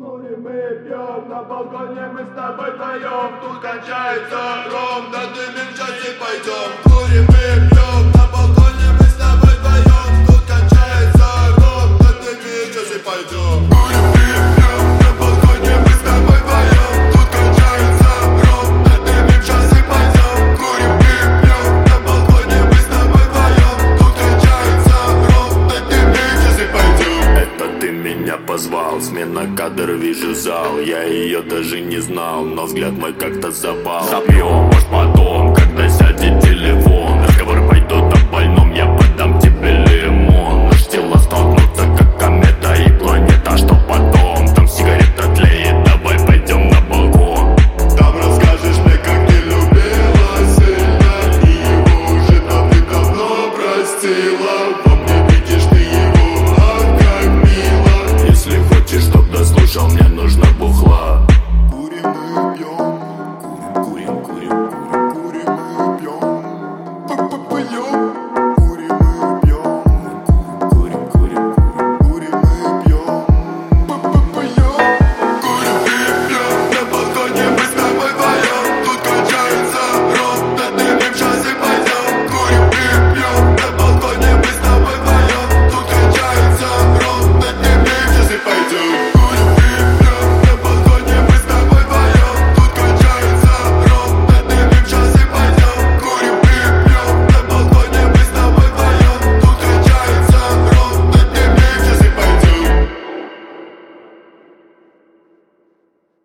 Курим мы пьем, на балконе мы с тобой вдвоем. Тут кончается ром, да дымим, сейчас и пойдем. Курим мы пьем, на балконе мы с тобой вдвоем. Тут кончается ром, да дымим, сейчас и пойдем. Курим мы пьем, на балконе мы с тобой вдвоем. Тут кончается ром, да дымим, сейчас и пойдем. Курим мы пьем, на балконе мы с тобой вдвоем. Тут кончается ром, да дымим, сейчас и пойдем. Это ты меня позвал, смена кадр, вижу зал. Я ее даже не знал, но взгляд мой как-то запал. Запьем, может потом, когда сядет телефон.